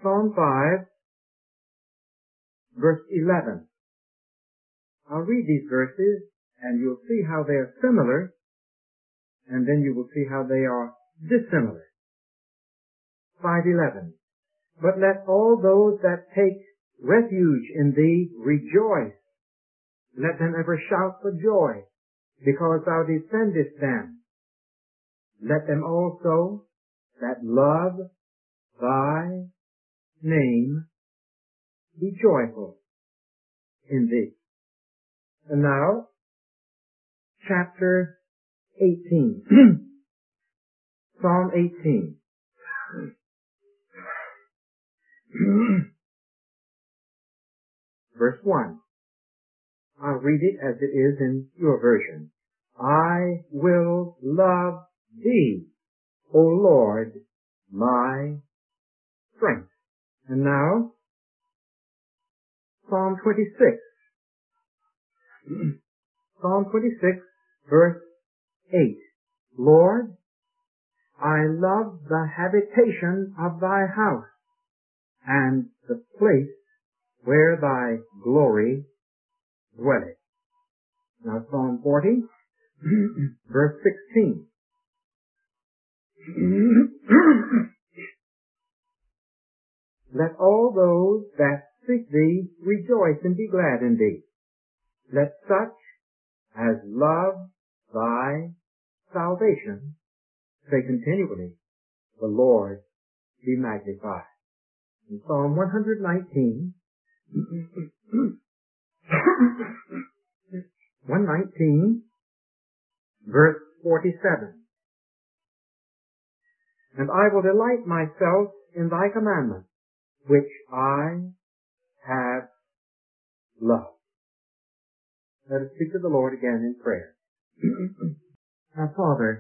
Psalm 5, verse 11. I'll read these verses, and you'll see how they are similar, and then you will see how they are dissimilar. 5:11. But let all those that take refuge in thee rejoice. Let them ever shout for joy, because thou defendest them. Let them also that love thy name be joyful in thee. And now, chapter 18. Psalm 18. Verse 1. I'll read it as it is in your version. I will love thee, O Lord, my strength. And now, Psalm 26. Psalm 26, verse 8. Lord, I love the habitation of thy house, and the place where thy glory dwelleth. Now Psalm 40, verse 16. Let all those that seek thee rejoice and be glad in thee. Let such as love thy salvation say continually, the Lord be magnified. In Psalm 119, 119, verse 47. And I will delight myself in thy commandments, which I have loved. Let us speak to the Lord again in prayer. Our Father,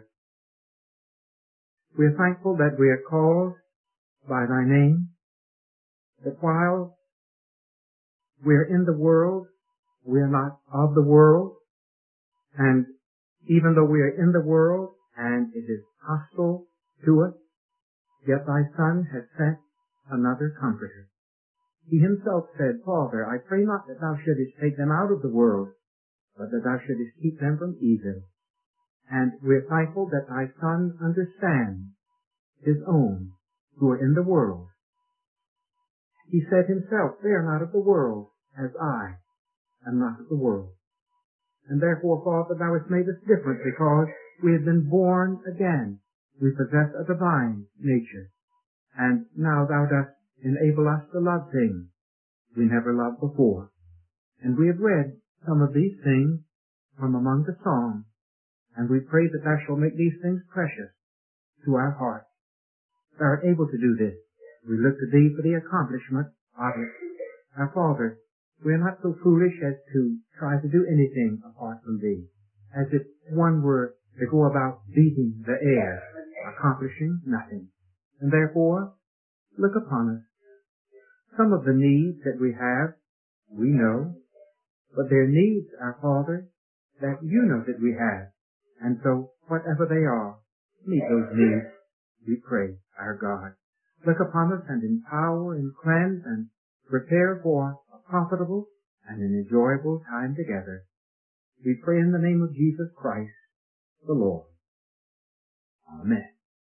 we are thankful that we are called by thy name, that while we are in the world, we are not of the world, and even though we are in the world and it is hostile to us, yet thy Son has sent another Comforter. He himself said, Father, I pray not that thou shouldest take them out of the world, but that thou shouldest keep them from evil. And we are thankful that thy Son understands his own who are in the world. He said himself, they are not of the world, as I am not of the world. And therefore, Father, thou hast made us different because we have been born again. We possess a divine nature. And now thou dost enable us to love things we never loved before. And we have read some of these things from among the Psalms, and we pray that thou shalt make these things precious to our hearts. Thou art able to do this. We look to thee for the accomplishment of it. Our Father, we are not so foolish as to try to do anything apart from thee, as if one were to go about beating the air, accomplishing nothing. And therefore, look upon us. Some of the needs that we have, we know, but they're needs, our Father, that you know that we have. And so, whatever they are, meet those needs, we pray, our God. Look upon us and empower and cleanse and prepare for a profitable and an enjoyable time together. We pray in the name of Jesus Christ, the Lord. Amen.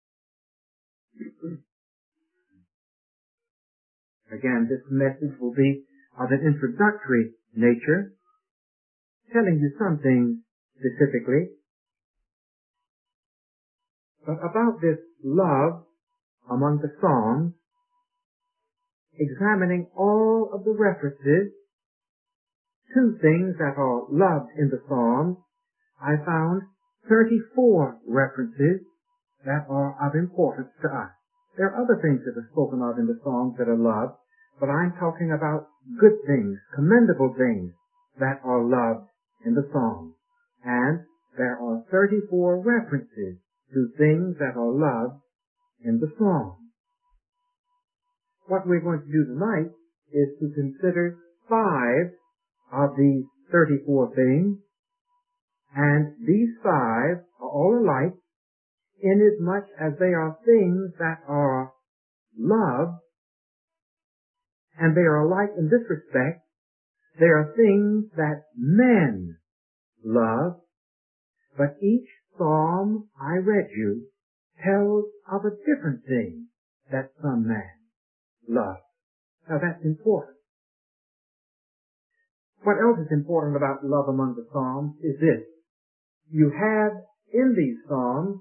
Again, this message will be of an introductory nature, telling you some things specifically, but about this love among the Psalms, examining all of the references to things that are loved in the Psalms, I found 34 references that are of importance to us. There are other things that are spoken of in the Psalms that are loved, but I'm talking about good things, commendable things that are loved in the Psalms. And there are 34 references to things that are loved in the Psalms. What we're going to do tonight is to consider 5 of these 34 things, and these 5 are all alike inasmuch as they are things that are loved and they are alike in this respect. They are things that men love, but each psalm I read you tells of a different thing that some man loves. Now that's important. What else is important about love among the Psalms is this. You have in these Psalms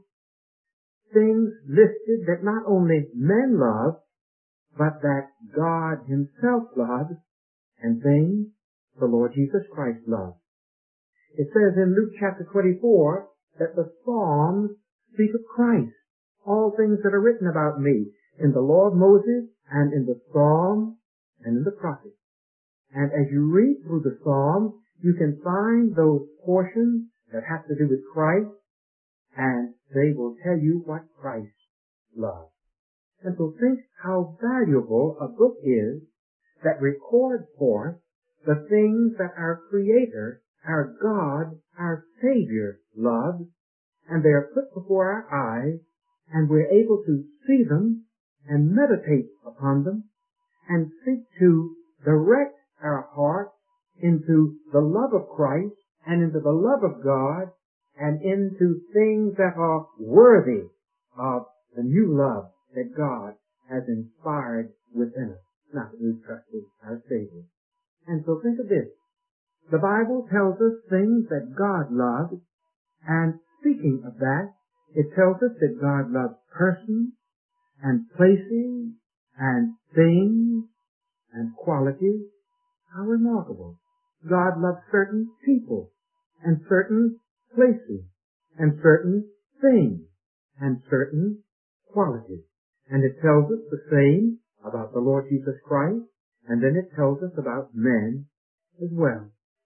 things listed that not only men love, but that God himself loves, and things the Lord Jesus Christ loves. It says in Luke chapter 24 that the Psalms speak of Christ, all things that are written about me in the law of Moses and in the Psalms and in the prophets. And as you read through the Psalms, you can find those portions that have to do with Christ, and they will tell you what Christ loves. And so think how valuable a book is that records for us the things that our Creator, our God, our Savior loves, and they are put before our eyes, and we're able to see them and meditate upon them and seek to direct our hearts into the love of Christ and into the love of God and into things that are worthy of the new love that God has inspired within us, not that we've trusted our Savior. And so think of this. The Bible tells us things that God loves, and speaking of that, it tells us that God loves persons and places and things and qualities. How remarkable. God loves certain people and certain places and certain things and certain qualities. And it tells us the same about the Lord Jesus Christ, and then it tells us about men as well.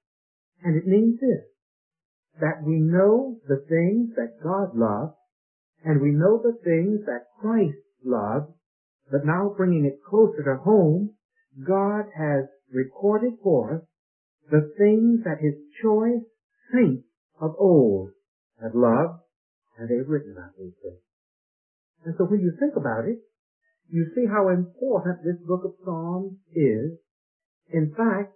And it means this, that we know the things that God loves, and we know the things that Christ loves, but now bringing it closer to home, God has recorded for us the things that his choice saints of old have loved, and they've written about these things. And so when you think about it, you see how important this book of Psalms is. In fact,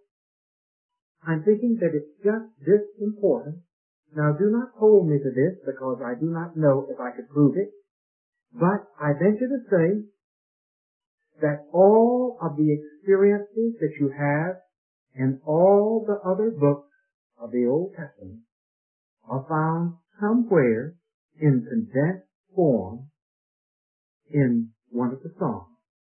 I'm thinking that it's just this important. Now do not hold me to this because I do not know if I could prove it, but I venture to say that all of the experiences that you have in all the other books of the Old Testament are found somewhere in condensed form in one of the Psalms.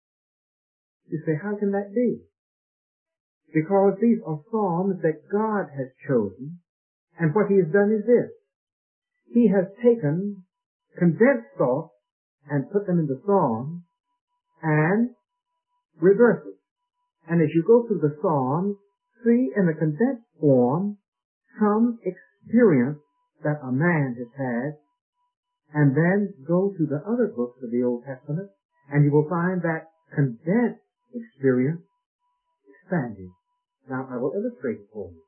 You say, how can that be? Because these are Psalms that God has chosen, and what he has done is this. He has taken condensed thoughts and put them in the Psalms and reverse it. And as you go through the Psalms, see in the condensed form some experience that a man has had, and then go to the other books of the Old Testament, and you will find that condensed experience expanded. Now, I will illustrate it for you.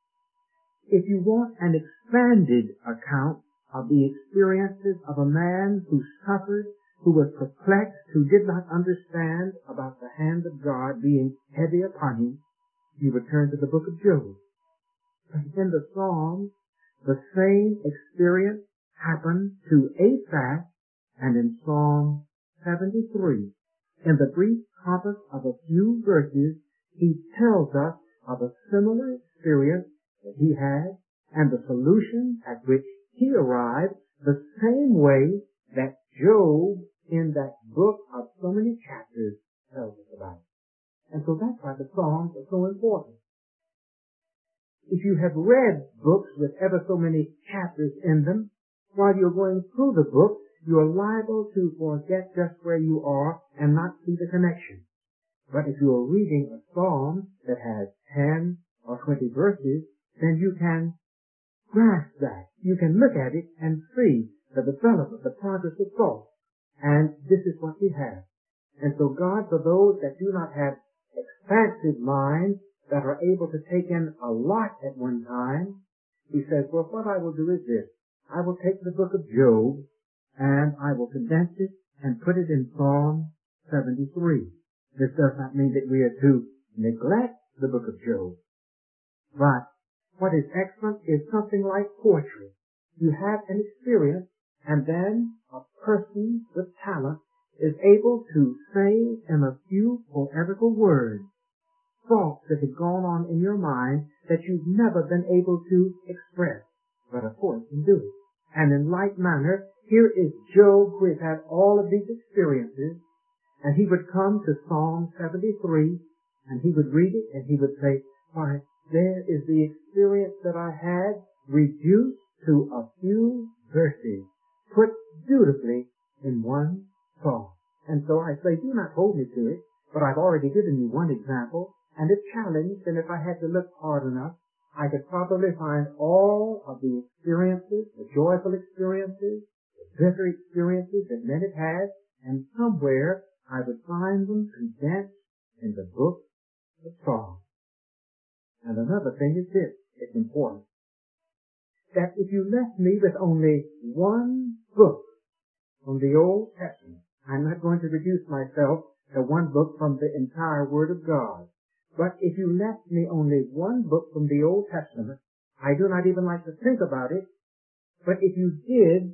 If you want an expanded account of the experiences of a man who suffered, who was perplexed, who did not understand about the hand of God being heavy upon him, you would turn to the book of Job. In the Psalms, the same experience happened to Asaph, and in Psalm 73, in the brief compass of a few verses, he tells us of a similar experience that he had and the solution at which he arrived, the same way that Job in that book of so many chapters tells us about. And so that's why the Psalms are so important. If you have read books with ever so many chapters in them, while you're going through the book, you are liable to forget just where you are and not see the connection. But if you are reading a psalm that has 10 or 20 verses, then you can grasp that. You can look at it and see the development, the progress of thought. And this is what we have. And so God, for those that do not have expansive minds, that are able to take in a lot at one time, he says, well, what I will do is this. I will take the book of Job and I will condense it and put it in Psalm 73. This does not mean that we are to neglect the book of Job. But what is excellent is something like poetry. You have an experience, and then a person with talent is able to say in a few poetical words thoughts that have gone on in your mind that you've never been able to express, but a poet can do it. And in like manner, here is Job who has had all of these experiences, and he would come to Psalm 73, and he would read it, and he would say, why, there is the experience that I had reduced to a few verses, put beautifully in one song. And so I say, do not hold me to it, but I've already given you one example, and it's challenged, and if I had to look hard enough, I could probably find all of the experiences, the joyful experiences, the bitter experiences that men have had, and somewhere I would find them condensed in the book of Psalms. And another thing is this, it's important, that if you left me with only one book from the Old Testament, I'm not going to reduce myself to one book from the entire Word of God. But if you left me only one book from the Old Testament, I do not even like to think about it, but if you did,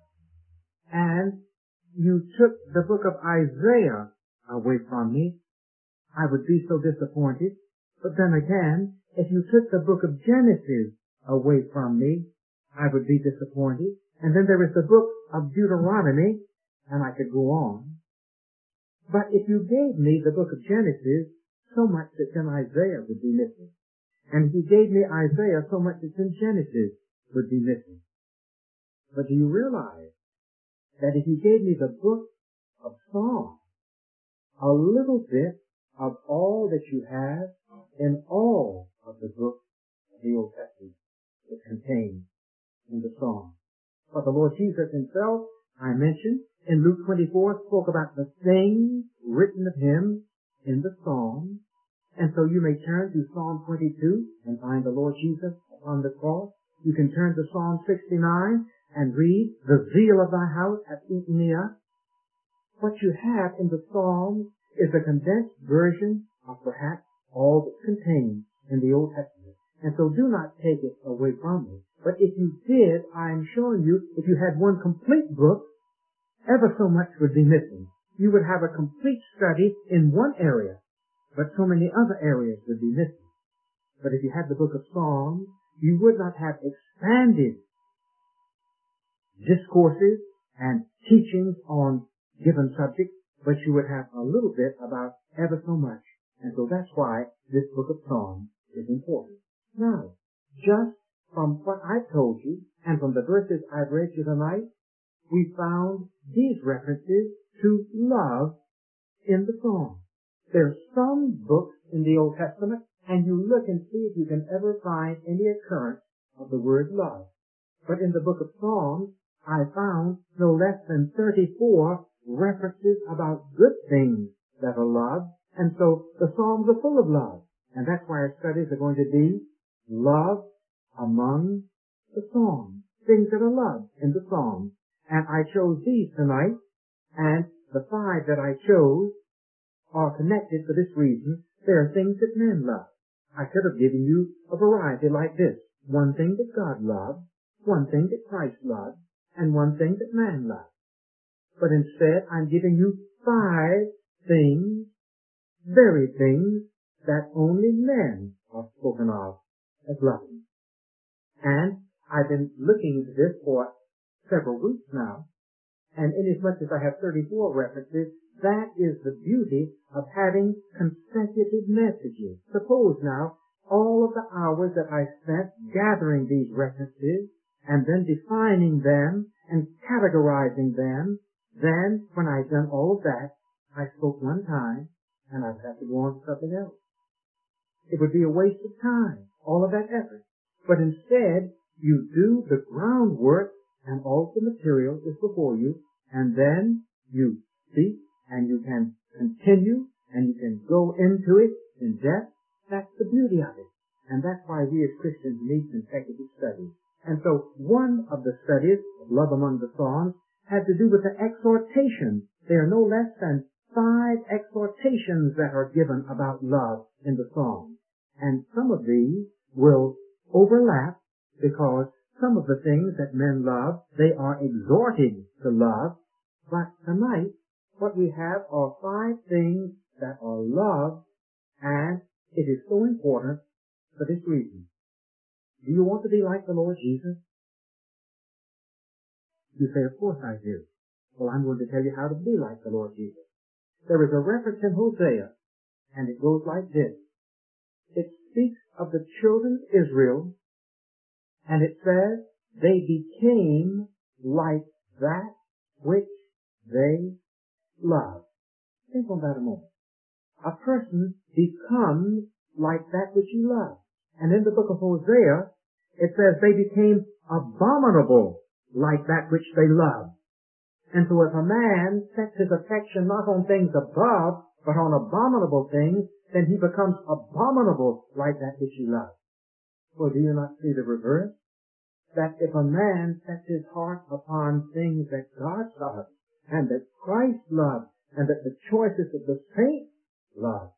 and you took the book of Isaiah away from me, I would be so disappointed. But then again, if you took the book of Genesis away from me, I would be disappointed. And then there is the book of Deuteronomy, and I could go on. But if you gave me the book of Genesis, so much that's in Isaiah would be missing. And if you gave me Isaiah, so much that's in Genesis would be missing. But do you realize that if you gave me the book of Psalms, a little bit of all that you have in all of the books of the Old Testament is contained in the Psalms? But the Lord Jesus himself, I mentioned, in Luke 24, spoke about the things written of him in the Psalms. And so you may turn to Psalm 22 and find the Lord Jesus upon the cross. You can turn to Psalm 69 and read, the zeal of thy house hath eaten me up. What you have in the Psalms is a condensed version of perhaps all that's contained in the Old Testament. And so do not take it away from me. But if you did, I am showing you, if you had one complete book, ever so much would be missing. You would have a complete study in one area, but so many other areas would be missing. But if you had the book of Psalms, you would not have expanded discourses and teachings on given subjects, but you would have a little bit about ever so much. And so that's why this book of Psalms is important. Now, just from what I've told you, and from the verses I've read you tonight, we found these references to love in the Psalms. There are some books in the Old Testament, and you look and see if you can ever find any occurrence of the word love. But in the book of Psalms, I found no less than 34 references about good things that are loved, and so the Psalms are full of love. And that's why our studies are going to be love among the Psalms, things that are loved in the Psalms. And I chose these tonight, and the 5 that I chose are connected for this reason. There are things that men love. I could have given you a variety like this. One thing that God loves, one thing that Christ loves, and one thing that man loves. But instead, I'm giving you 5 things, very things, that only men are spoken of as loving. And I've been looking into this for several weeks now, and inasmuch as I have 34 references, that is the beauty of having consecutive messages. Suppose now, all of the hours that I spent gathering these references, and then defining them, and categorizing them, then, when I've done all of that, I spoke one time, and I'd have to go on to something else. It would be a waste of time, all of that effort. But instead, you do the groundwork, and all the material is before you, and then you speak, and you can continue, and you can go into it in depth. That's the beauty of it. And that's why we as Christians need consecutive studies. And so one of the studies, Love Among the Psalms, had to do with the exhortation. They are no less than 5 exhortations that are given about love in the Psalms. And some of these will overlap because some of the things that men love, they are exhorted to love. But tonight, what we have are 5 things that are loved, and it is so important for this reason. Do you want to be like the Lord Jesus? You say, of course I do. Well, I'm going to tell you how to be like the Lord Jesus. There is a reference in Hosea, and it goes like this. It speaks of the children of Israel, and it says, they became like that which they loved. Think on that a moment. A person becomes like that which he loves. And in the book of Hosea, it says they became abominable like that which they loved. And so if a man sets his affection not on things above, but on abominable things, then he becomes abominable like that which he loves. Well, do you not see the reverse? That if a man sets his heart upon things that God loves, and that Christ loves, and that the choices of the saints love,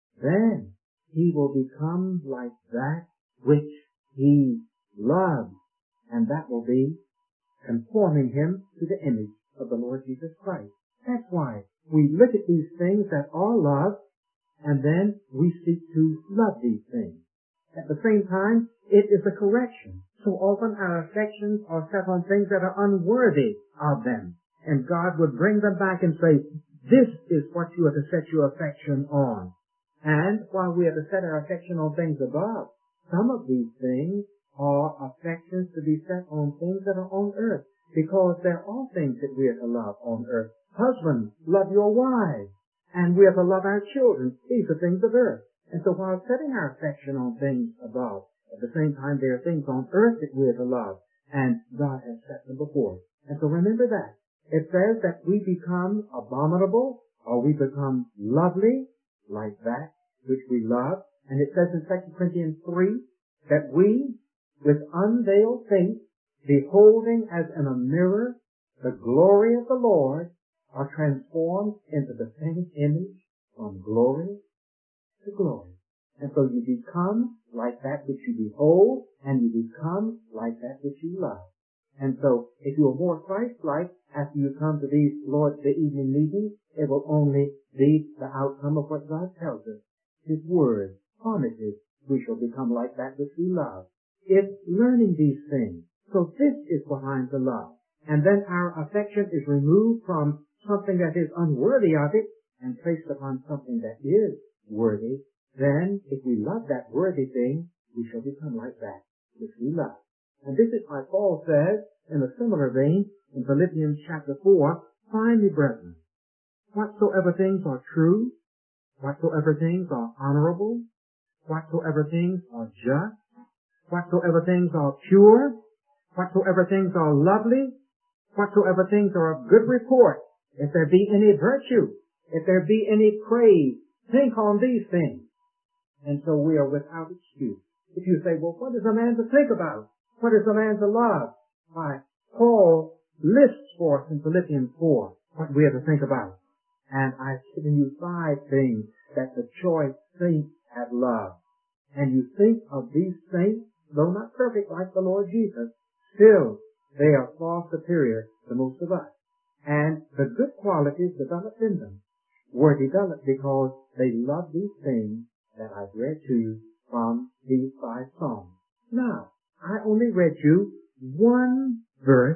then he will become like that which he loves, and that will be conforming him to the image of the Lord Jesus Christ. That's why we look at these things that are loved, and then we seek to love these things. At the same time, it is a correction. So often our affections are set on things that are unworthy of them. And God would bring them back and say, this is what you are to set your affection on. And while we are to set our affection on things above, some of these things are affections to be set on things that are on earth. Because there are things that we are to love on earth. Husbands, love your wives. And we are to love our children. These are things of earth. And so while setting our affection on things above, at the same time there are things on earth that we are to love. And God has set them before us. And so remember that. It says that we become abominable or we become lovely like that which we love. And it says in 2 Corinthians 3 that we, with unveiled face, beholding as in a mirror the glory of the Lord, are transformed into the same image from glory to glory. And so you become like that which you behold, and you become like that which you love. And so if you are more Christ-like after you come to these Lord's Day evening meetings, it will only be the outcome of what God tells us. His Word promises we shall become like that which we love. It's learning these things. So this is what I'm to love. And then our affection is removed from something that is unworthy of it and placed upon something that is worthy. Then, if we love that worthy thing, we shall become like that which we love. And this is why Paul says, in a similar vein, in Philippians chapter 4, finally, brethren, whatsoever things are true, whatsoever things are honorable, whatsoever things are just, whatsoever things are pure, whatsoever things are lovely, whatsoever things are of good report, if there be any virtue, if there be any praise, think on these things. And so we are without excuse. If you say, well, what is a man to think about? What is a man to love? Why, Paul lists for us in Philippians 4 what we are to think about. And I've given you 5 things that the choice saints have loved. And you think of these saints, though not perfect like the Lord Jesus, still they are far superior to most of us. And the good qualities developed in them were developed because they loved these things that I've read to you from these 5 Psalms. Now, I only read you one verse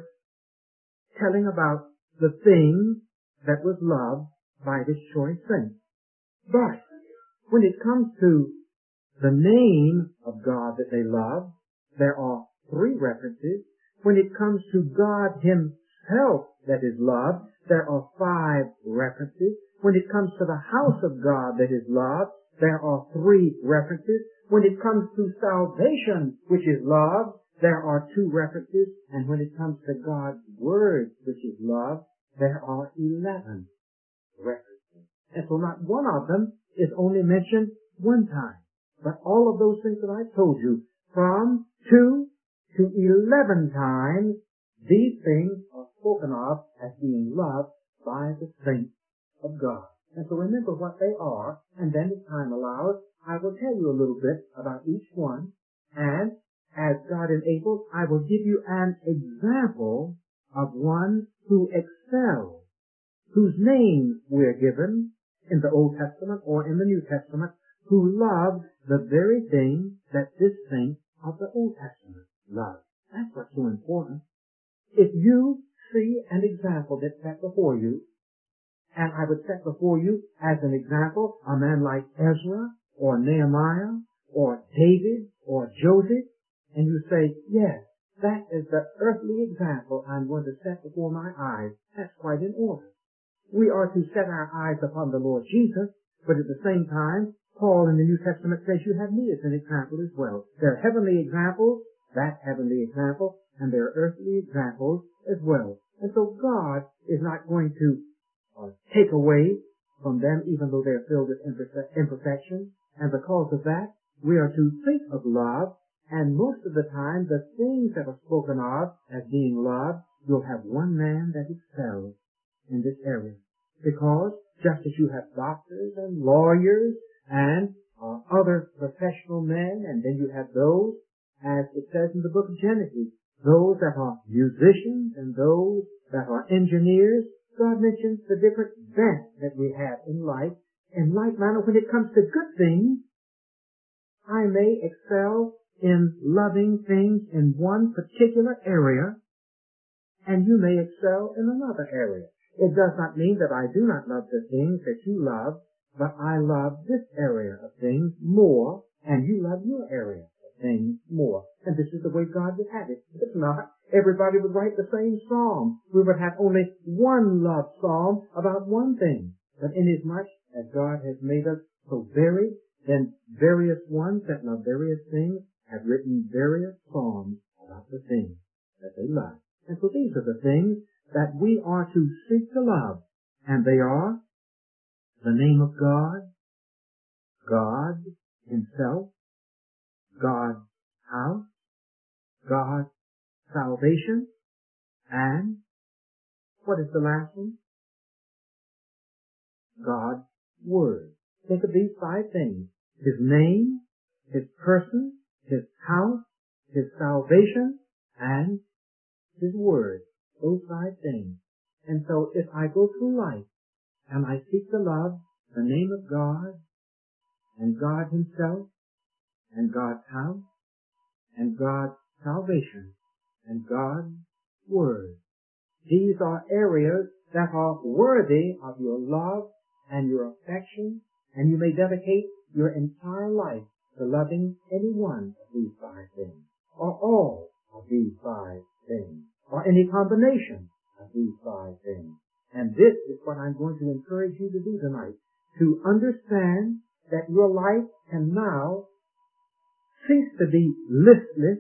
telling about the thing that was loved by this choice saint. But when it comes to the name of God that they love, there are 3 references. When it comes to God Himself that is loved, there are 5 references. When it comes to the house of God that is loved, there are 3 references. When it comes to salvation, which is love, there are 2 references. And when it comes to God's Word, which is love, there are 11 references. And so not one of them is only mentioned one time. But all of those things that I told you, from 2 to 11 times, these things are spoken of as being loved by the saints of God. And so remember what they are, and then as time allows, I will tell you a little bit about each one, and as God enables, I will give you an example of one who excels, whose names we're given in the Old Testament or in the New Testament, who loved the very thing that this saint of the Old Testament loved. That's what's so important. If you see an example that's set before you, and I would set before you as an example a man like Ezra or Nehemiah or David or Joseph, and you say, yes, that is the earthly example I'm going to set before my eyes, that's quite in order. We are to set our eyes upon the Lord Jesus, but at the same time, Paul in the New Testament says you have me as an example as well. There are heavenly examples, that heavenly example, and there are earthly examples as well. And so God is not going to take away from them, even though they're filled with imperfection. And because of that, we are to think of love, and most of the time, the things that are spoken of as being loved, you'll have one man that excels in this area. Because just as you have doctors and lawyers and other professional men, and then you have those, as it says in the book of Genesis, those that are musicians and those that are engineers, God mentions the different bent that we have in life. In like manner, when it comes to good things, I may excel in loving things in one particular area, and you may excel in another area. It does not mean that I do not love the things that you love, but I love this area of things more, and you love your area of things more. And this is the way God would have it. If not, everybody would write the same psalm. We would have only one love psalm about one thing. But inasmuch as God has made us so varied, then various ones that love various things have written various psalms about the things that they love. And so these are the things that we are to seek to love. And they are the name of God, God Himself, God's house, God's salvation, and what is the last one? God's Word. Think of these 5 things. His name, His person, His house, His salvation, and His Word. Those 5 things. And so if I go through life and I seek to love the name of God and God Himself and God's house and God's salvation and God's Word, these are areas that are worthy of your love and your affection, and you may dedicate your entire life to loving any one of these 5 things, or all of these 5 things, or any combination of these 5 things. And this is what I'm going to encourage you to do tonight, to understand that your life can now cease to be listless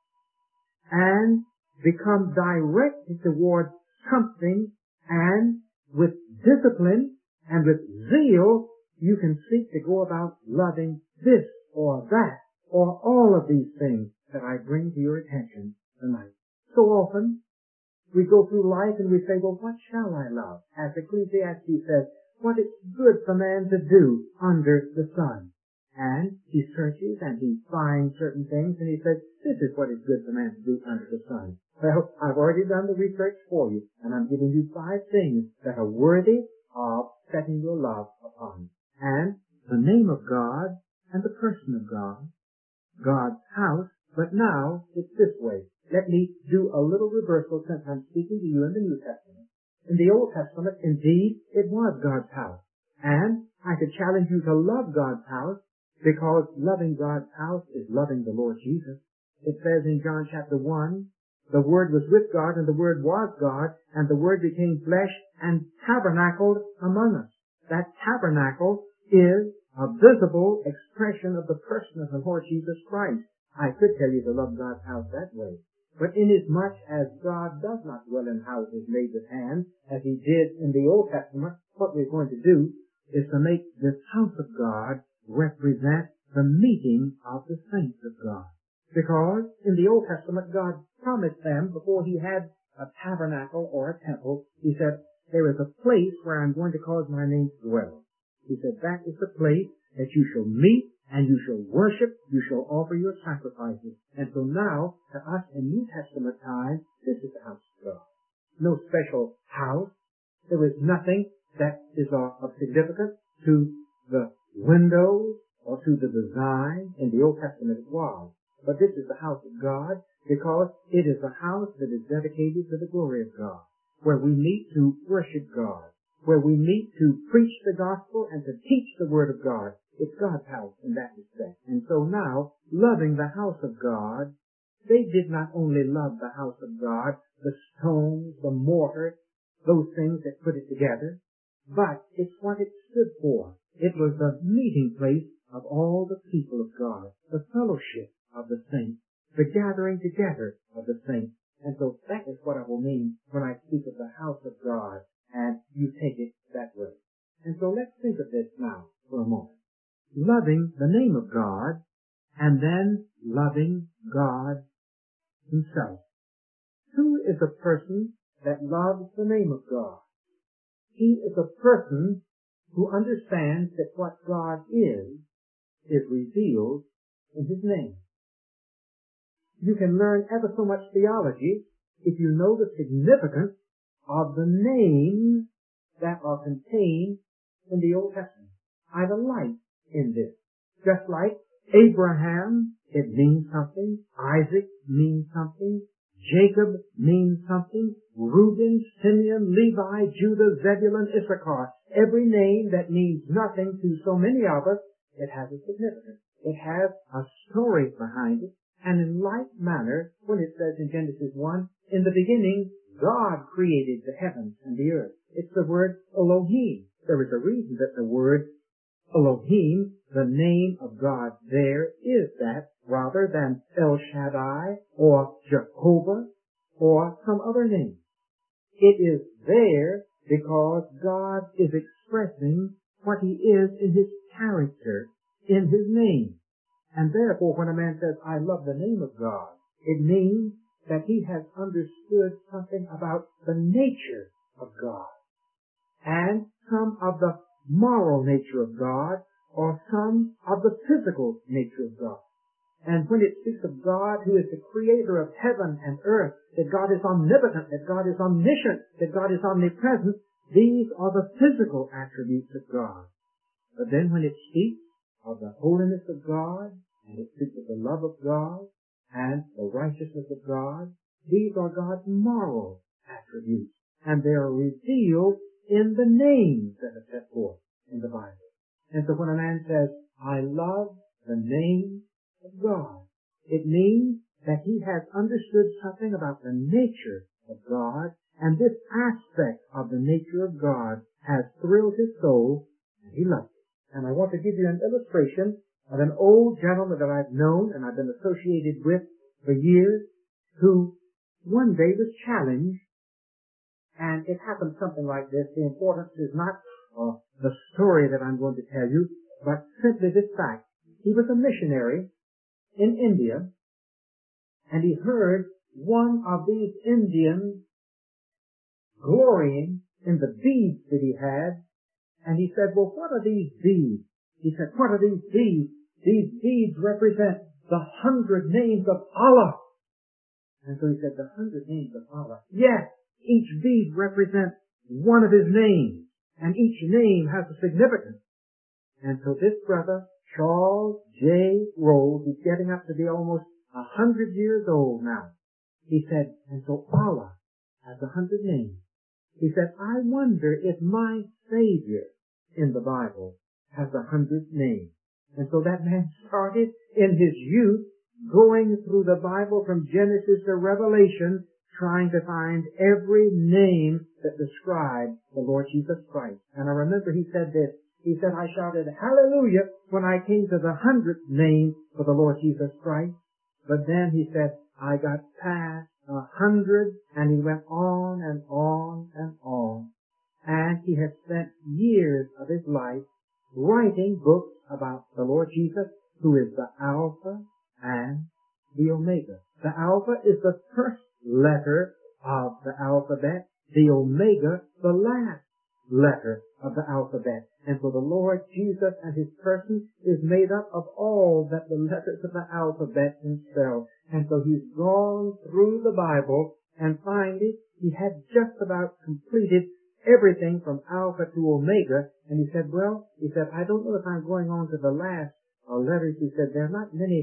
and become directed toward something, and with discipline and with zeal, you can seek to go about loving this or that or all of these things that I bring to your attention tonight. So often, we go through life and we say, well, what shall I love? As Ecclesiastes says, what is good for man to do under the sun? And he searches and he finds certain things and he says, this is what is good for man to do under the sun. Well, I've already done the research for you, and I'm giving you 5 things that are worthy of setting your love upon. And the name of God and the person of God, God's house, but now it's this way. Let me do a little reversal since I'm speaking to you in the New Testament. In the Old Testament, indeed, it was God's house. And I could challenge you to love God's house, because loving God's house is loving the Lord Jesus. It says in John chapter 1, the Word was with God, and the Word was God, and the Word became flesh and tabernacled among us. That tabernacle is a visible expression of the person of the Lord Jesus Christ. I could tell you to love God's house that way. But inasmuch as God does not dwell in houses made with hands, as He did in the Old Testament, what we're going to do is to make this house of God represent the meeting of the saints of God. Because in the Old Testament, God promised them before He had a tabernacle or a temple, He said, there is a place where I'm going to cause my name to dwell. He said, that is the place that you shall meet and you shall worship, you shall offer your sacrifices. And so now, to us in New Testament time, this is the house of God. No special house. There is nothing that is of significance to the windows or to the design. In the Old Testament it was. But this is the house of God because it is a house that is dedicated to the glory of God, where we meet to worship God, where we meet to preach the gospel and to teach the word of God. It's God's house in that respect. And so now, loving the house of God, they did not only love the house of God, the stones, the mortar, those things that put it together, but it's what it stood for. It was the meeting place of all the people of God, the fellowship of the saints, the gathering together of the saints. And so that is what I will mean when I speak of the house of God, and you take it that way. And so let's think of this now for a moment. Loving the name of God, and then loving God himself. Who is a person that loves the name of God? He is a person who understands that what God is revealed in his name. You can learn ever so much theology if you know the significance of the names that are contained in the Old Testament. I delight in this. Just like Abraham, it means something. Isaac means something. Jacob means something. Reuben, Simeon, Levi, Judah, Zebulun, Issachar. Every name that means nothing to so many of us, it has a significance. It has a story behind it. And in like manner, when it says in Genesis 1, in the beginning, God created the heavens and the earth. It's the word Elohim. There is a reason that the word Elohim, the name of God there, is that rather than El Shaddai or Jehovah or some other name. It is there because God is expressing what he is in his character, in his name. And therefore, when a man says, I love the name of God, it means that he has understood something about the nature of God and some of the moral nature of God or some of the physical nature of God. And when it speaks of God who is the creator of heaven and earth, that God is omnipotent, that God is omniscient, that God is omnipresent, these are the physical attributes of God. But then when it speaks of the holiness of God, and it speaks of the love of God, and the righteousness of God, these are God's moral attributes, and they are revealed in the names that are set forth in the Bible. And so when a man says, I love the name of God, it means that he has understood something about the nature of God, and this aspect of the nature of God has thrilled his soul, and he loves it. And I want to give you an illustration of an old gentleman that I've known and I've been associated with for years, who one day was challenged, and it happened something like this. The importance is not the story that I'm going to tell you, but simply this fact. He was a missionary in India, and he heard one of these Indians glorying in the beads that he had, and he said, well, what are these beads? He said, what are these beads? These beads represent the 100 names of Allah. And so he said, the 100 names of Allah. Yes, each bead represents one of his names, and each name has a significance. And so this brother, Charles J. Rose, he's getting up to be almost 100 years old now. He said, and so Allah has 100 names. He said, I wonder if my Savior in the Bible has 100 names. And so that man started in his youth going through the Bible from Genesis to Revelation, trying to find every name that described the Lord Jesus Christ. And I remember he said this. He said, I shouted hallelujah when I came to the 100th name for the Lord Jesus Christ. But then he said, I got past 100, and he went on and on and on. And he has spent years of his life writing books about the Lord Jesus, who is the Alpha and the Omega. The Alpha is the first letter of the alphabet. the Omega, the last letter of the alphabet. And so the Lord Jesus and his person is made up of all that the letters of the alphabet can spell. And so he's gone through the Bible, and finally he had just about completed everything from Alpha to Omega. And he said, I don't know if I'm going on to the last letters. He said, there are not many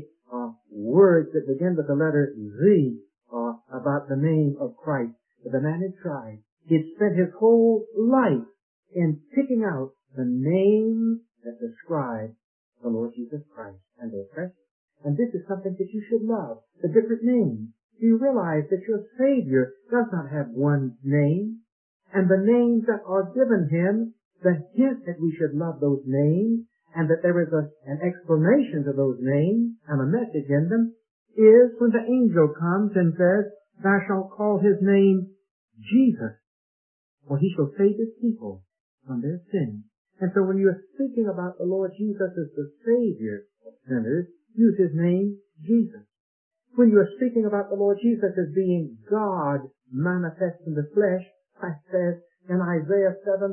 words that begin with the letter Z about the name of Christ. But the man had tried. He had spent his whole life in picking out the names that describe the Lord Jesus Christ, and they're precious. And this is something that you should love, the different names. Do you realize that your Savior does not have one name? And the names that are given him, the hint that we should love those names, and that there is an explanation to those names and a message in them, is when the angel comes and says, thou shalt call his name Jesus, for he shall save his people from their sins. And so when you are speaking about the Lord Jesus as the Savior of sinners, use his name, Jesus. When you are speaking about the Lord Jesus as being God manifest in the flesh, it says in Isaiah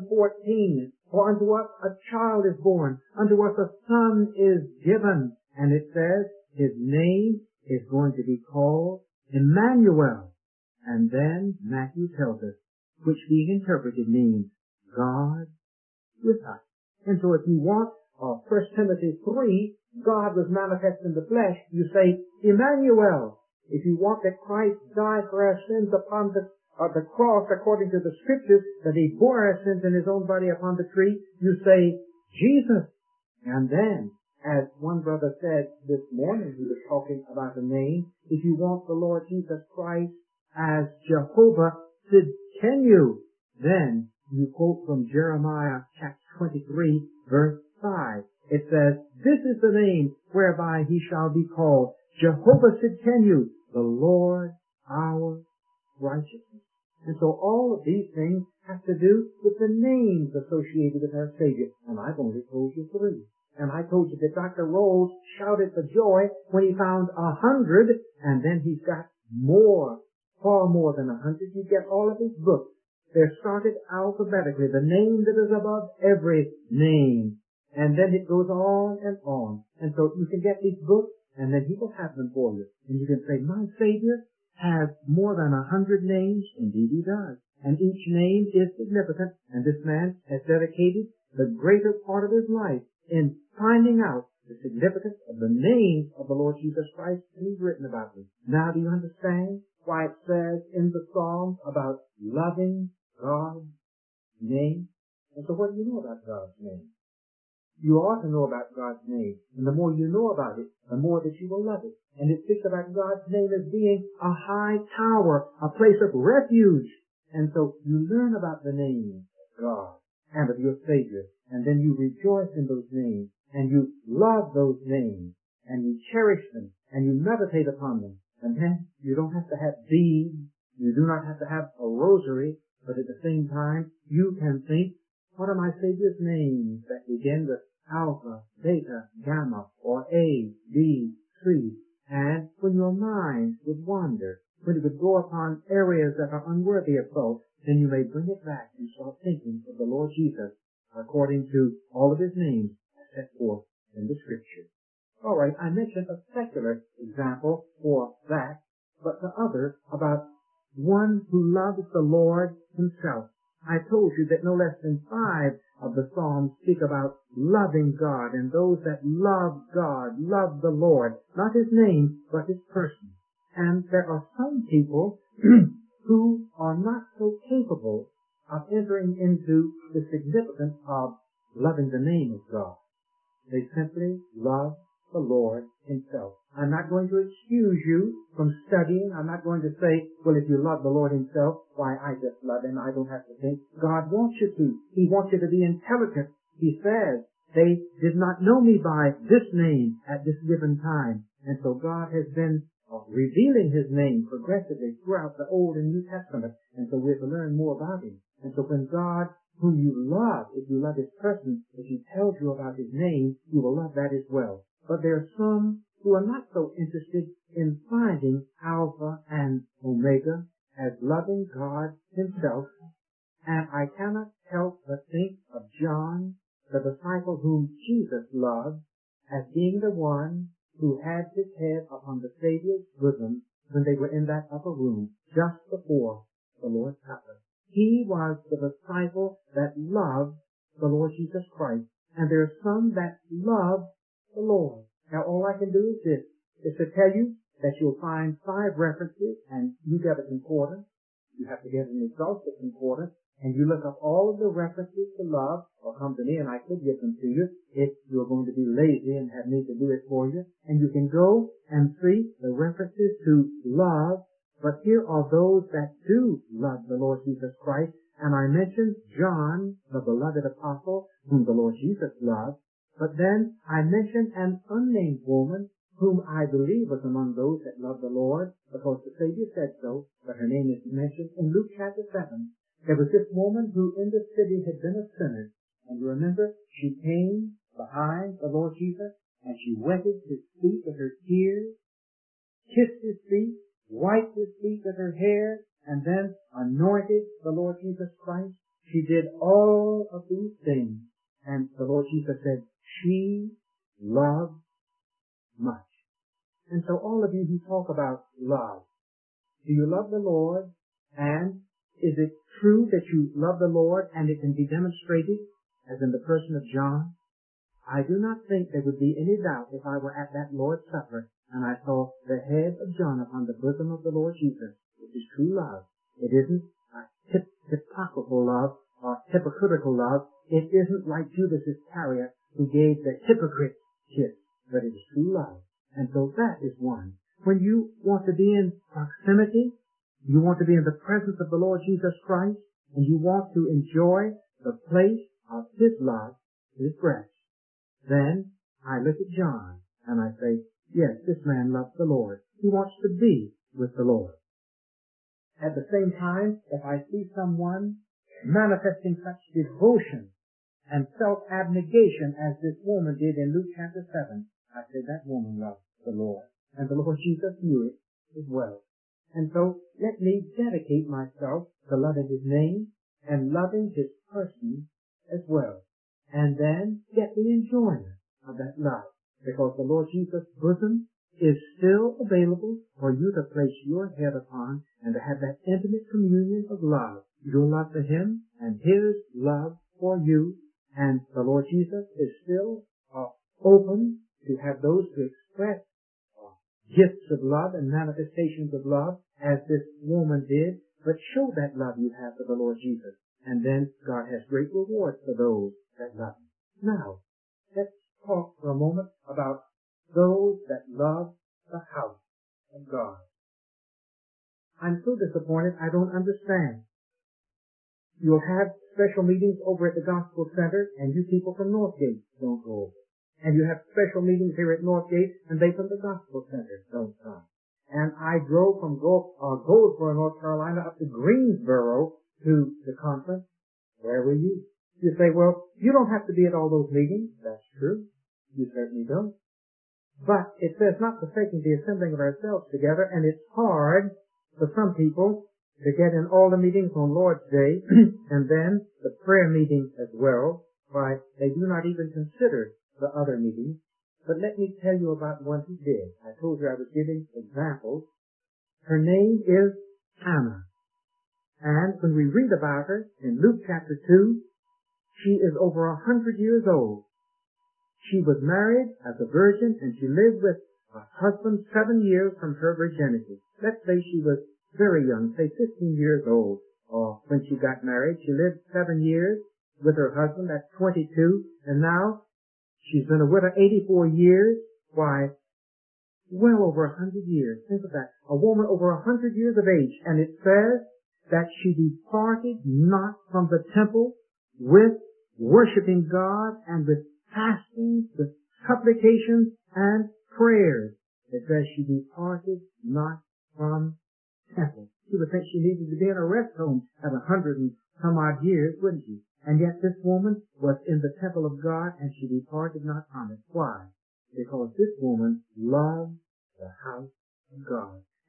7:14, for unto us a child is born, unto us a son is given. And it says his name is going to be called Emmanuel. And then Matthew tells us, which being interpreted means God with us. And so if you want 1 Timothy 3, God was manifest in the flesh, you say Emmanuel. If you want that Christ died for our sins upon the cross according to the scriptures, that he bore our sins in his own body upon the tree, you say Jesus. And then, as one brother said this morning, he was talking about a name, if you want the Lord Jesus Christ as Jehovah Sidkenu, then you quote from Jeremiah chapter 23, verse 5. It says, this is the name whereby he shall be called, Jehovah Sidkenu, the Lord our righteousness. And so all of these things have to do with the names associated with our Savior. And I've only told you 3. And I told you that Dr. Rhodes shouted for joy when he found 100, and then he's got more, far more than 100. You get all of his books. They're started alphabetically, the name that is above every name. And then it goes on and on. And so you can get these books, and then he will have them for you. And you can say, my Savior has more than 100 names. Indeed he does. And each name is significant. And this man has dedicated the greater part of his life in finding out the significance of the names of the Lord Jesus Christ, and he's written about them. Now do you understand why it says in the Psalms about loving God's name? And so what do you know about God's name? You ought to know about God's name. And the more you know about it, the more that you will love it. And it speaks about God's name as being a high tower, a place of refuge. And so you learn about the name of God and of your Savior. And then you rejoice in those names. And you love those names. And you cherish them. And you meditate upon them. And then you don't have to have beads. You do not have to have a rosary. But at the same time, you can think, what are my Savior's names that begin with Alpha, Beta, Gamma, or A, B, C? And when your mind would wander, when it would go upon areas that are unworthy of thought, then you may bring it back and start thinking of the Lord Jesus according to all of his names set forth in the Scripture. All right, I mentioned a secular example for that, but the other about one who loves the Lord himself. I told you that no less than 5 of the Psalms speak about loving God, and those that love God, love the Lord, not his name, but his person. And there are some people who are not so capable of entering into the significance of loving the name of God. They simply love the Lord himself. I'm not going to excuse you from studying. I'm not going to say, well, if you love the Lord himself, why, I just love him. I don't have to think. God wants you to. He wants you to be intelligent. He says, they did not know me by this name at this given time. And so God has been revealing his name progressively throughout the Old and New Testament. And so we're to learn more about him. And so when God, whom you love, if you love his person, if he tells you about his name, you will love that as well. But there are some who are not so interested in finding Alpha and Omega as loving God himself, and I cannot help but think of John, the disciple whom Jesus loved, as being the one who had his head upon the Savior's bosom when they were in that upper room just before the Lord's Supper. He was the disciple that loved the Lord Jesus Christ, and there are some that love the Lord. Now all I can do is this, is to tell you that you'll find 5 references, and you get a concordance. You have to get an exhaustive concordance, and you look up all of the references to love, or come to me and I could give them to you if you're going to be lazy and have me to do it for you. And you can go and see the references to love, but here are those that do love the Lord Jesus Christ. And I mentioned John, the beloved apostle, whom the Lord Jesus loved. But then I mentioned an unnamed woman whom I believe was among those that loved the Lord, because the Savior said so, but her name is mentioned in Luke chapter 7. There was this woman who in the city had been a sinner. And you remember, she came behind the Lord Jesus, and she wetted his feet with her tears, kissed his feet, wiped his feet with her hair, and then anointed the Lord Jesus Christ. She did all of these things. And the Lord Jesus said, she loved much. And so all of you who talk about love, do you love the Lord? And is it true that you love the Lord and it can be demonstrated, as in the person of John? I do not think there would be any doubt if I were at that Lord's Supper and I saw the head of John upon the bosom of the Lord Jesus. It is true love. It isn't a hypocritical love or hypocritical love. It isn't like Judas Iscariot who gave the hypocrite kiss, but it is true love. And so that is one. When you want to be in proximity, you want to be in the presence of the Lord Jesus Christ, and you want to enjoy the place of his love, his breast, then I look at John and I say, yes, this man loves the Lord. He wants to be with the Lord. At the same time, if I see someone manifesting such devotion and self-abnegation as this woman did in Luke chapter 7, I say that woman loves the Lord. And the Lord Jesus knew it as well. And so let me dedicate myself to loving his name and loving his person as well. And then get the enjoyment of that love. Because the Lord Jesus' bosom is still available for you to place your head upon and to have that intimate communion of love. Your love to him and his love for you. And the Lord Jesus is still open to have those to express gifts of love and manifestations of love as this woman did, but show that love you have for the Lord Jesus. And then God has great rewards for those that love him. Now, let's talk for a moment about those that love the house of God. I'm so disappointed I don't understand. You'll have special meetings over at the Gospel Center, and you people from Northgate don't go over. And you have special meetings here at Northgate, and they from the Gospel Center don't come. And I drove from Goldsboro, North Carolina, up to Greensboro to the conference. Where were you? You say, well, you don't have to be at all those meetings. That's true. You certainly don't. But it says not forsaking the assembling of ourselves together, and it's hard for some people to get in all the meetings on Lord's Day, and then the prayer meetings as well. Why, they do not even consider the other meetings. But let me tell you about one who did. I told you I was giving examples. Her name is Hannah. And when we read about her in Luke chapter 2, she is over 100 years old. She was married as a virgin, and she lived with her husband 7 years from her virginity. Let's say she was very young, say 15 years old, or when she got married. She lived 7 years with her husband at 22, and now she's been a widow 84 years. Why, well over 100 years. Think of that. A woman over 100 years of age. And it says that she departed not from the temple with worshiping God and with fasting, with supplications and prayers. It says she departed not from temple. You would think she needed to be in a rest home at 100 and some odd years, wouldn't she? And yet this woman was in the temple of God, and she departed not from it. Why? Because this woman loved the house of God.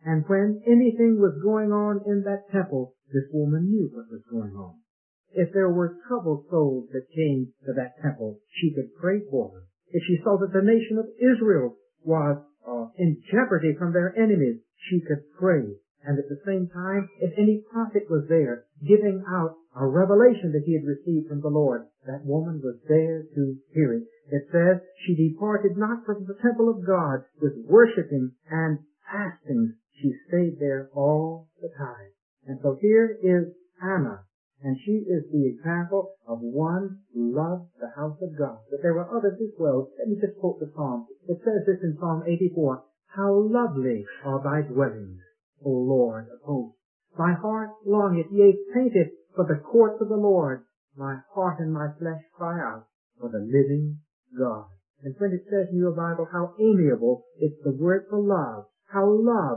And when anything was going on in that temple, this woman knew what was going on. If there were troubled souls that came to that temple, she could pray for them. If she saw that the nation of Israel was in jeopardy from their enemies, she could pray. And at the same time, if any prophet was there giving out a revelation that he had received from the Lord, that woman was there to hear it. It says, she departed not from the temple of God with worshiping and fasting. She stayed there all the time. And so here is Anna, and she is the example of one who loved the house of God. But there were others as well. Let me just quote the Psalm. It says this in Psalm 84, "How lovely are thy dwellings, O Lord of hosts. My heart longeth, yea, fainteth for the courts of the Lord. My heart and my flesh cry out for the living God." And when it says in your Bible, how amiable, it's the word for love. How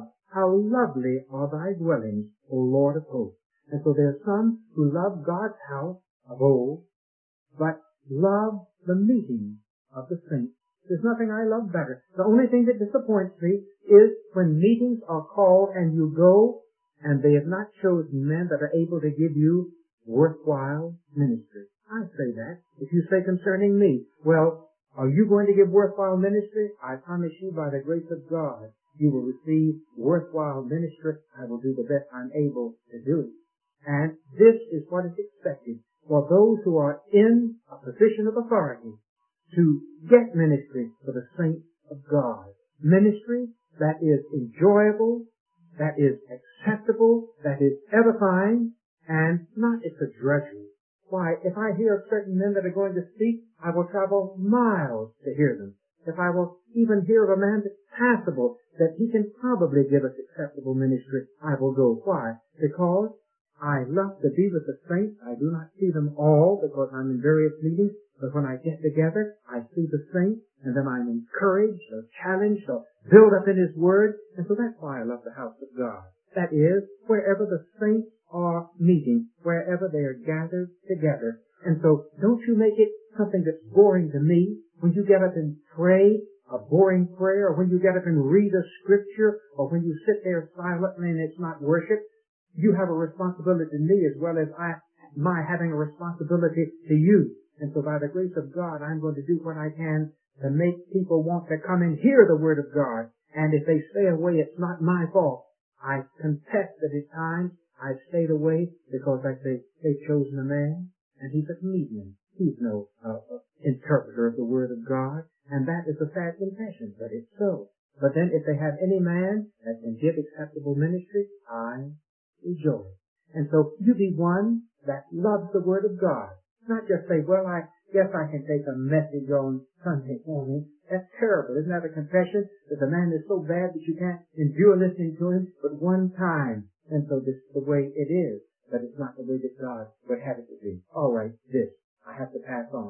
lovely are thy dwellings, O Lord of hosts. And so there are some who love God's house of old, but love the meeting of the saints. There's nothing I love better. The only thing that disappoints me is when meetings are called and you go and they have not chosen men that are able to give you worthwhile ministry. I say that. If you say concerning me, well, are you going to give worthwhile ministry? I promise you by the grace of God, you will receive worthwhile ministry. I will do the best I'm able to do it. And this is what is expected for those who are in a position of authority to get ministry for the saints of God. Ministry that is enjoyable, that is acceptable, that is edifying, and not it's a drudgery. Why, if I hear of certain men that are going to speak, I will travel miles to hear them. If I will even hear of a man that's passable, that he can probably give us acceptable ministry, I will go. Why? Because I love to be with the saints. I do not see them all because I'm in various meetings, but when I get together, I see the saints, and then I'm encouraged or challenged or built up in His Word, and so that's why I love the house of God. That is, wherever the saints are meeting, wherever they are gathered together. And so don't you make it something that's boring to me when you get up and pray a boring prayer, or when you get up and read a scripture, or when you sit there silently and it's not worship. You have a responsibility to me as well as my having a responsibility to you. And so by the grace of God, I'm going to do what I can to make people want to come and hear the Word of God. And if they stay away, it's not my fault. I confess that at times I've stayed away because I say they've chosen a man and he's a comedian. He's no interpreter of the Word of God. And that is a sad confession, but it's so. But then if they have any man that can give acceptable ministry, I rejoice. And so you be one that loves the Word of God. Not just say, well, I guess I can take a message on Sunday morning. That's terrible. Isn't that a confession that the man is so bad that you can't endure listening to him but one time? And so this is the way it is, but it's not the way that God would have it to be. All right, this. I have to pass on.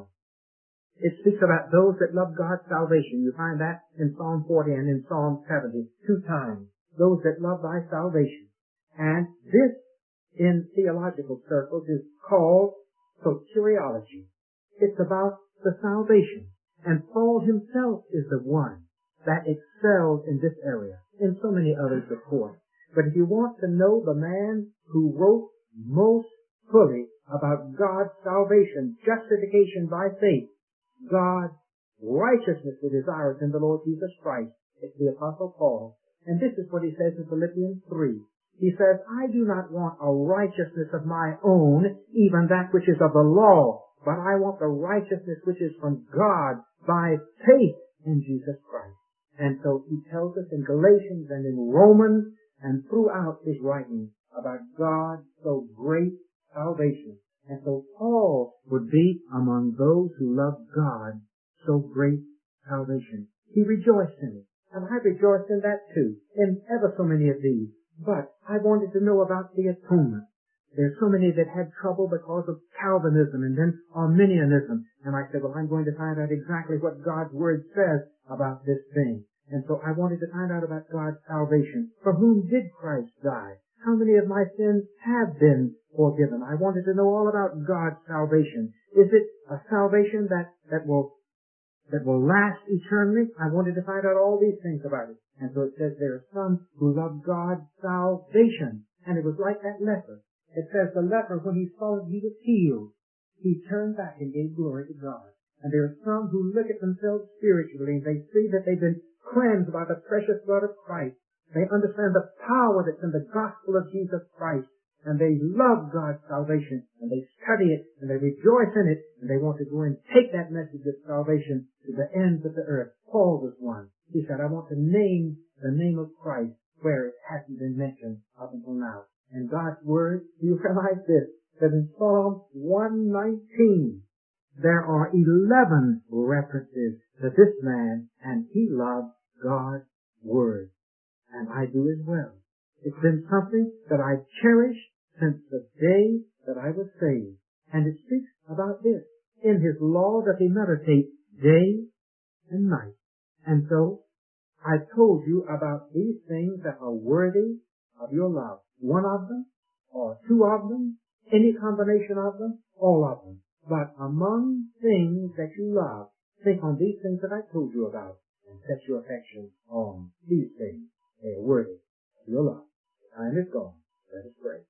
It speaks about those that love God's salvation. You find that in Psalm 40 and in Psalm 70, 2 times. Those that love thy salvation. And this, in theological circles, is called soteriology. It's about the salvation. And Paul himself is the one that excels in this area. In so many others, of course. But if you want to know the man who wrote most fully about God's salvation, justification by faith, God's righteousness that is ours in the Lord Jesus Christ, it's the Apostle Paul. And this is what he says in Philippians 3. He says, I do not want a righteousness of my own, even that which is of the law, but I want the righteousness which is from God by faith in Jesus Christ. And so he tells us in Galatians and in Romans and throughout his writings about God's so great salvation. And so Paul would be among those who love God so great salvation. He rejoiced in it. And I rejoiced in that too, in ever so many of these. But I wanted to know about the atonement. There's so many that had trouble because of Calvinism and then Arminianism. And I said, well, I'm going to find out exactly what God's Word says about this thing. And so I wanted to find out about God's salvation. For whom did Christ die? How many of my sins have been forgiven? I wanted to know all about God's salvation. Is it a salvation that will that will last eternally. I wanted to find out all these things about it. And so it says there are some who love God's salvation. And it was like that leper. It says the leper, when he saw that he was healed, he turned back and gave glory to God. And there are some who look at themselves spiritually and they see that they've been cleansed by the precious blood of Christ. They understand the power that's in the gospel of Jesus Christ. And they love God's salvation, and they study it, and they rejoice in it, and they want to go and take that message of salvation to the ends of the earth. Paul was one. He said, I want to name the name of Christ where it hasn't been mentioned up until now. And God's Word, you realize this, that in Psalm 119, there are 11 references to this man, and he loved God's Word. And I do as well. It's been something that I've cherished since the day that I was saved. And it speaks about this. In His law doth he meditate day and night. And so, I've told you about these things that are worthy of your love. One of them, or two of them, any combination of them, all of them. But among things that you love, think on these things that I told you about, and set your affection on these things. They are worthy of your love. Time is gone. Let us pray.